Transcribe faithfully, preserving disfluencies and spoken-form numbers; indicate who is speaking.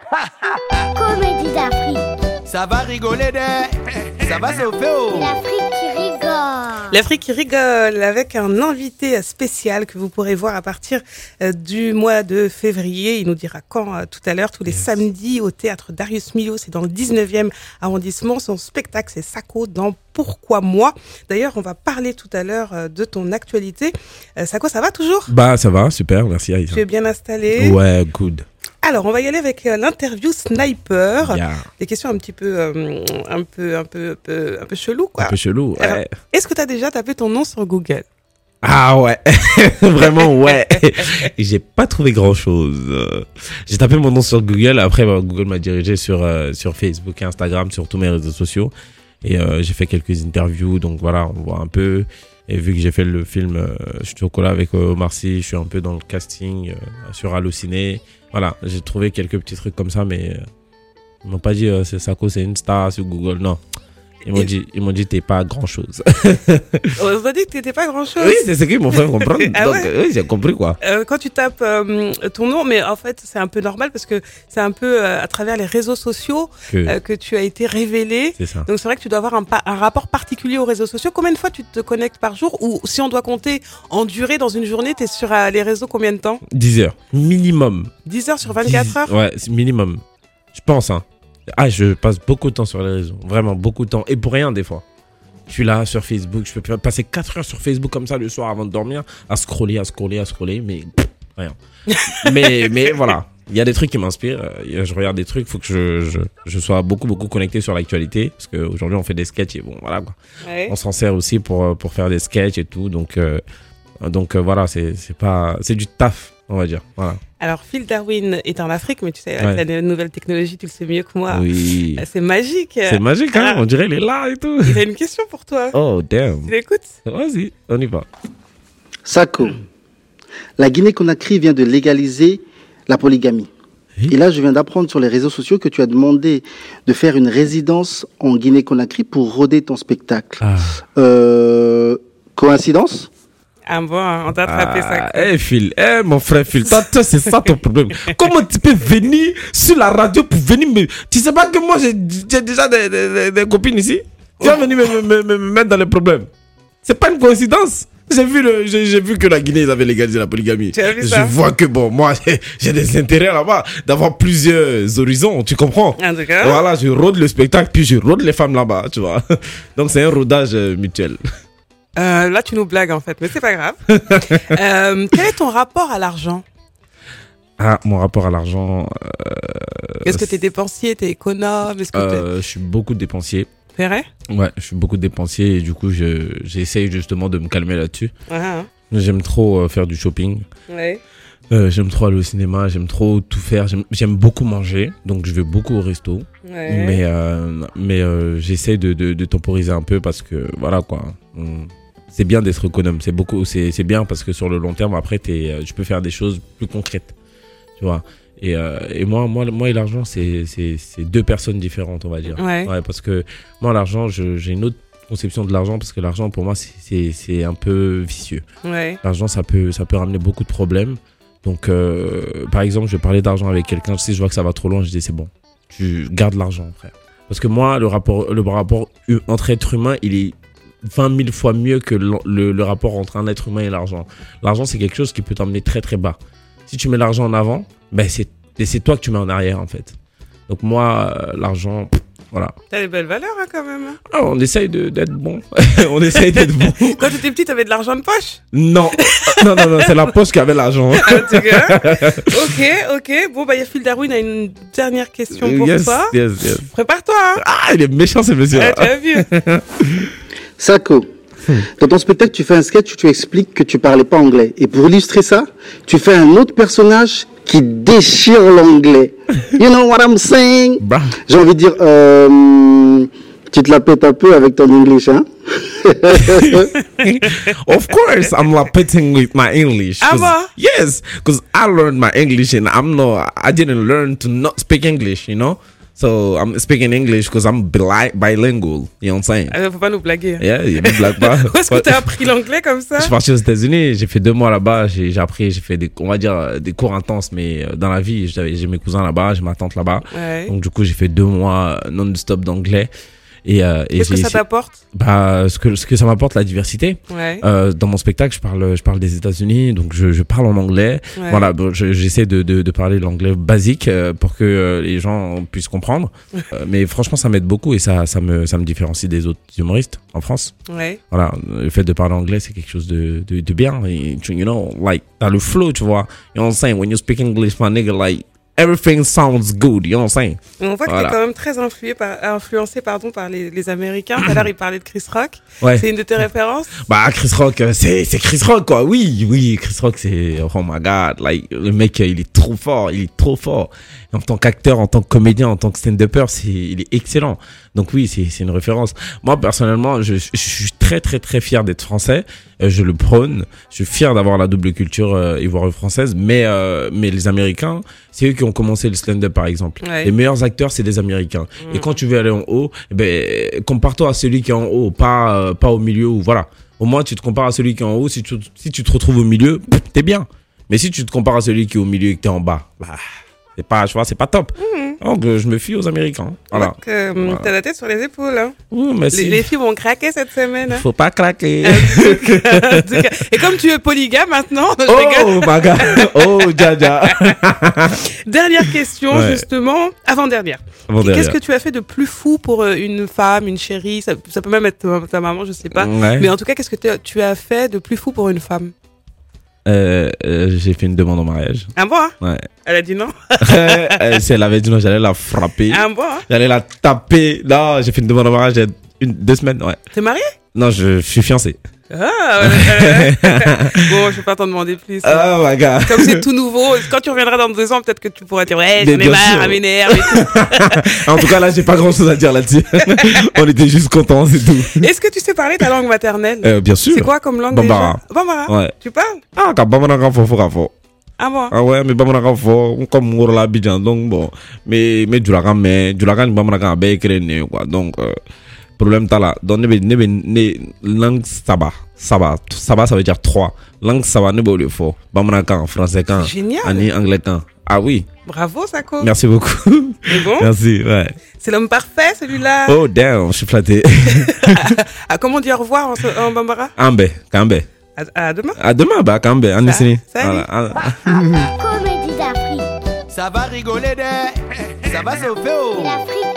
Speaker 1: Comédie d'Afrique.
Speaker 2: Ça va rigoler de... Ça va sauver oh.
Speaker 1: L'Afrique qui rigole.
Speaker 3: L'Afrique qui rigole avec un invité spécial que vous pourrez voir à partir du mois de février. Il nous dira quand euh, tout à l'heure, tous les yes. samedis au théâtre Darius Milhaud. C'est dans le dix-neuvième arrondissement. Son spectacle, c'est Sako dans Pourquoi moi. D'ailleurs, on va parler tout à l'heure euh, de ton actualité. Euh, Sako, ça va toujours ?
Speaker 4: Bah, ça va, super, merci Aïssa.
Speaker 3: Tu es bien installé ?
Speaker 4: Ouais, good.
Speaker 3: Alors, on va y aller avec euh, l'interview Sniper.
Speaker 4: Yeah.
Speaker 3: Des questions un petit peu, euh, un peu, un peu, un peu, un peu chelou, quoi.
Speaker 4: Un peu chelou, ouais. Alors,
Speaker 3: est-ce que tu as déjà tapé ton nom sur Google ?
Speaker 4: Ah ouais, vraiment ouais. J'ai pas trouvé grand-chose. J'ai tapé mon nom sur Google. Après, bah, Google m'a dirigé sur euh, sur Facebook et Instagram, sur tous mes réseaux sociaux. Et euh, j'ai fait quelques interviews. Donc voilà, on voit un peu. Et vu que j'ai fait le film euh, Chocolat avec euh, Omar Sy, je suis un peu dans le casting euh, sur Allociné. Voilà, j'ai trouvé quelques petits trucs comme ça, mais euh, ils m'ont pas dit euh, c'est Sako, c'est une star sur Google. Non. Ils m'ont dit, ils m'ont dit, t'es pas grand chose.
Speaker 3: On t'a dit que t'étais pas grand chose.
Speaker 4: Oui, c'est ce qu'ils m'ont fait comprendre.
Speaker 3: Ah
Speaker 4: Donc,
Speaker 3: ouais.
Speaker 4: oui, j'ai compris quoi.
Speaker 3: Euh, quand tu tapes euh, ton nom, mais en fait, c'est un peu normal parce que c'est un peu euh, à travers les réseaux sociaux que, euh, que tu as été révélé.
Speaker 4: C'est ça.
Speaker 3: Donc c'est vrai que tu dois avoir un, un rapport particulier aux réseaux sociaux. Combien de fois tu te connectes par jour, ou si on doit compter en durée dans une journée, t'es sur euh, les réseaux combien de temps ?
Speaker 4: dix heures. Minimum.
Speaker 3: dix heures sur vingt-quatre heures ?
Speaker 4: Ouais, c'est minimum. Je pense, hein. Ah, je passe beaucoup de temps sur les réseaux. Vraiment, beaucoup de temps. Et pour rien, des fois. Je suis là sur Facebook. Je peux passer quatre heures sur Facebook comme ça le soir avant de dormir, à scroller, à scroller, à scroller, mais pff, rien. mais, mais voilà. Il y a des trucs qui m'inspirent. Je regarde des trucs. Il faut que je, je, je sois beaucoup, beaucoup connecté sur l'actualité. Parce qu'aujourd'hui, on fait des sketchs et bon, voilà quoi.
Speaker 3: Ouais.
Speaker 4: On s'en sert aussi pour, pour faire des sketchs et tout. Donc, euh, donc euh, voilà, c'est, c'est pas, c'est du taf, on va dire. Voilà.
Speaker 3: Alors, Phil Darwin est en Afrique, mais tu sais,
Speaker 4: Ouais.
Speaker 3: la nouvelle technologie, tu le sais mieux que moi.
Speaker 4: Oui.
Speaker 3: C'est magique.
Speaker 4: C'est magique, hein.
Speaker 3: Alors,
Speaker 4: On dirait il est là et tout.
Speaker 3: il a une question pour toi.
Speaker 4: Oh, damn.
Speaker 3: Tu l'écoutes ?
Speaker 4: Vas-y, on y va.
Speaker 5: Sako, la Guinée-Conakry vient de légaliser la polygamie.
Speaker 4: Oui.
Speaker 5: Et là, je viens d'apprendre sur les réseaux sociaux que tu as demandé de faire une résidence en Guinée-Conakry pour roder ton spectacle.
Speaker 4: Ah.
Speaker 5: Euh, coïncidence ?
Speaker 3: Ah bon, on t'a attrapé ça.
Speaker 4: Eh, Phil, eh, mon frère Phil, toi, toi, c'est ça ton problème. Comment tu peux venir sur la radio pour venir me. Tu sais pas que moi, j'ai, j'ai déjà des, des, des copines ici? Tu vas venir me, me, me, me mettre dans les problèmes. C'est pas une coïncidence. J'ai vu, le, j'ai, j'ai vu que la Guinée, ils avaient légalisé la polygamie.
Speaker 3: Tu as vu
Speaker 4: Je
Speaker 3: ça?
Speaker 4: vois que, bon, moi, j'ai, j'ai des intérêts là-bas, d'avoir plusieurs horizons, tu comprends?
Speaker 3: En tout cas.
Speaker 4: Voilà, je rôde le spectacle, puis je rôde les femmes là-bas, tu vois. Donc, c'est un rodage euh, mutuel.
Speaker 3: Euh, là, tu nous blagues en fait, mais c'est pas grave. euh, quel est ton rapport à l'argent ?
Speaker 4: Ah, mon rapport à l'argent. Euh,
Speaker 3: Est-ce que t'es dépensier, t'es économe ? Est-ce que
Speaker 4: euh, je suis beaucoup dépensier.
Speaker 3: t'es... C'est vrai ?
Speaker 4: Ouais, je suis beaucoup dépensier et du coup, je, j'essaye justement de me calmer là-dessus.
Speaker 3: Ah,
Speaker 4: J'aime trop euh, faire du shopping.
Speaker 3: ouais.
Speaker 4: Euh, j'aime trop aller au cinéma. J'aime trop tout faire. J'aime, j'aime beaucoup manger. Donc, je vais beaucoup au resto.
Speaker 3: Ouais.
Speaker 4: Mais, euh, mais euh, j'essaye de, de, de temporiser un peu parce que voilà quoi. On... C'est bien d'être économe. C'est beaucoup, c'est, c'est bien parce que sur le long terme, après, t'es, euh, tu peux faire des choses plus concrètes. Tu vois. Et, euh, et moi, moi, moi et l'argent, c'est, c'est, c'est deux personnes différentes, on va dire.
Speaker 3: Ouais.
Speaker 4: Ouais, parce que moi, l'argent, je, j'ai une autre conception de l'argent parce que l'argent, pour moi, c'est, c'est, c'est un peu vicieux.
Speaker 3: Ouais.
Speaker 4: L'argent, ça peut, ça peut ramener beaucoup de problèmes. Donc, euh, par exemple, je vais parler d'argent avec quelqu'un. Si je vois que ça va trop loin, je dis c'est bon. Tu gardes l'argent, frère. Parce que moi, le rapport, le rapport entre êtres humains, il est vingt mille fois mieux que le, le, le rapport entre un être humain et l'argent. L'argent, c'est quelque chose qui peut t'emmener très très bas. Si tu mets l'argent en avant, ben c'est, c'est toi que tu mets en arrière en fait. Donc moi, euh, l'argent, pff, voilà.
Speaker 3: T'as des belles valeurs hein, quand même.
Speaker 4: Ah, on essaye de, d'être bon. On essaye d'être bon.
Speaker 3: Quand t'étais petit, t'avais de l'argent de poche ?
Speaker 4: Non, non, non, non, c'est la poche qui avait l'argent.
Speaker 3: En tout cas. Ok, ok. Bon, bah, Phil Darwin a une dernière question pour
Speaker 4: yes,
Speaker 3: toi.
Speaker 4: yes, yes.
Speaker 3: Prépare-toi. Hein.
Speaker 4: Ah, il est méchant ce monsieur.
Speaker 3: Ah, tu as vu.
Speaker 5: Sako, dans ton spectacle, tu fais un sketch où tu expliques que tu parlais pas anglais. Et pour illustrer ça, tu fais un autre personnage qui déchire l'anglais. You know what I'm saying?
Speaker 4: Bah.
Speaker 5: J'ai envie de dire, euh, tu te la pètes un peu avec ton English, hein?
Speaker 4: Of course, I'm like pitting with my English.
Speaker 3: Ah bon?
Speaker 4: Yes, because I learned my English and I'm not, I didn't learn to not speak English, you know? So I'm speaking English because I'm bili- bilingual. You know what I'm saying?
Speaker 3: Ah, faut pas nous blaguer.
Speaker 4: Yeah, il me blague pas.
Speaker 3: Où est-ce que t'as appris l'anglais comme ça?
Speaker 4: Je suis parti aux États-Unis, j'ai fait deux mois là-bas, j'ai, j'ai appris, j'ai fait des, on va dire, des cours intenses, mais dans la vie, j'avais, j'ai mes cousins là-bas, j'ai ma tante là-bas.
Speaker 3: Ouais.
Speaker 4: Donc, du coup, j'ai fait deux mois non-stop d'anglais. Et, euh, et
Speaker 3: Qu'est-ce que
Speaker 4: j'ai,
Speaker 3: ça t'apporte?
Speaker 4: Bah, ce que, ce que ça m'apporte, la diversité.
Speaker 3: Ouais.
Speaker 4: Euh, dans mon spectacle, je parle, je parle des États-Unis, donc je, je parle en anglais.
Speaker 3: Ouais.
Speaker 4: Voilà, bon, je, j'essaie de, de, de parler l'anglais basique euh, pour que euh, les gens puissent comprendre. euh, mais franchement, ça m'aide beaucoup et ça, ça me, ça me différencie des autres humoristes en France.
Speaker 3: Ouais.
Speaker 4: Voilà, le fait de parler anglais, c'est quelque chose de, de, de bien. Et, you know, like, t'as le flow, tu vois. You know what I'm saying? When you speak English, my nigga, like, everything sounds good, you know what I'm saying?
Speaker 3: On voit que
Speaker 4: Voilà.
Speaker 3: t'es quand même très influé par, influencé pardon, par les, les Américains. Tout à l'heure, il parlait de Chris Rock.
Speaker 4: Ouais.
Speaker 3: C'est une de tes références?
Speaker 4: Bah, Chris Rock, euh, c'est, c'est Chris Rock, quoi. Oui, oui, Chris Rock, c'est, oh my god, like, le mec, euh, il est trop fort, il est trop fort. Et en tant qu'acteur, en tant que comédien, en tant que stand-upper, c'est, il est excellent. Donc oui, c'est, c'est une référence. Moi, personnellement, je, je suis très, très, très fier d'être français. Euh, je le prône. Je suis fier d'avoir la double culture euh, ivoiro-française. Mais, euh, mais les Américains, c'est eux qui ont commencé le stand-up, par exemple.
Speaker 3: Ouais.
Speaker 4: Les meilleurs acteurs, c'est des Américains.
Speaker 3: Mm.
Speaker 4: Et quand tu veux aller en haut, eh ben, compare-toi à celui qui est en haut, pas, euh, pas au milieu ou voilà. Au moins, tu te compares à celui qui est en haut. Si tu, si tu te retrouves au milieu, pff, t'es bien. Mais si tu te compares à celui qui est au milieu et que t'es en bas, bah, c'est pas, tu vois, c'est pas top.
Speaker 3: Mmh.
Speaker 4: Donc, euh, je me fie aux Américains. Voilà.
Speaker 3: Donc, euh,
Speaker 4: Voilà.
Speaker 3: t'as la tête sur les épaules. Hein.
Speaker 4: Mmh, merci.
Speaker 3: Les, les filles vont craquer cette semaine. Hein.
Speaker 4: Faut pas craquer.
Speaker 3: En tout cas. Et comme tu es polygame maintenant, je rigole.
Speaker 4: Oh, my God. Oh, Dja
Speaker 3: Dernière question,
Speaker 4: Ouais.
Speaker 3: justement, avant-dernière.
Speaker 4: Avant
Speaker 3: Qu'est-ce
Speaker 4: derrière.
Speaker 3: que tu as fait de plus fou pour euh, une femme, une chérie? Ça, ça peut même être ta, ta maman, je sais pas.
Speaker 4: Ouais.
Speaker 3: Mais en tout cas, qu'est-ce que t'as- tu as fait de plus fou pour une femme?
Speaker 4: Euh, euh, j'ai fait une demande en mariage.
Speaker 3: Un bon, hein?
Speaker 4: Ouais.
Speaker 3: Elle a dit non.
Speaker 4: Euh, si elle avait dit non, j'allais la frapper.
Speaker 3: Un bon, hein?
Speaker 4: J'allais la taper. Non, j'ai fait une demande en mariage il y a une, deux semaines, ouais.
Speaker 3: T'es marié?
Speaker 4: Non, je, je suis fiancé.
Speaker 3: Ah, ouais, ouais, ouais. Bon, je vais pas t'en demander plus.
Speaker 4: Oh my God.
Speaker 3: Comme c'est tout nouveau, quand tu reviendras dans deux ans, peut-être que tu pourras dire ouais,
Speaker 4: Mais
Speaker 3: j'en ai
Speaker 4: bien
Speaker 3: marre,
Speaker 4: sûr.
Speaker 3: ça m'énerve et tout.
Speaker 4: En tout cas, là, j'ai pas grand chose à dire là-dessus. On était juste contents, c'est tout.
Speaker 3: Est-ce que tu sais parler ta langue maternelle?
Speaker 4: Euh, bien sûr.
Speaker 3: C'est quoi comme langue
Speaker 4: Bambara.
Speaker 3: déjà? Bambara.
Speaker 4: Ouais.
Speaker 3: Tu parles?
Speaker 4: Ah, quand Bamana faut faut faut.
Speaker 3: Ah bon?
Speaker 4: Ah ouais, mais Bamana faut comme Morola Abidjan, donc bon. Mais, mais du lagan, mais du lagan, Bamana ben créé, quoi. Donc, euh, problème t'as là. Donc, nebe, nebe, ne, langue saba. Saba. Saba, ça veut dire trois. Langue saba, nebe, le faux. Bamana kan, français kan.
Speaker 3: Génial.
Speaker 4: Ani, anglais kan. Ah oui.
Speaker 3: Bravo, Sako.
Speaker 4: Merci beaucoup.
Speaker 3: C'est bon?
Speaker 4: Merci, ouais.
Speaker 3: C'est l'homme parfait, celui-là.
Speaker 4: Oh, damn, je suis flatté.
Speaker 3: Ah, comment on dit au revoir en, en Bambara?
Speaker 4: Ambe, Kambe.
Speaker 3: À, à demain.
Speaker 4: À demain, bah, Kambe, en
Speaker 3: Ça-
Speaker 4: Issini.
Speaker 3: salut.
Speaker 1: Comédie d'Afrique.
Speaker 2: Ça va rigoler, de. Ça va sauver, oh.
Speaker 1: C'est l'Afrique.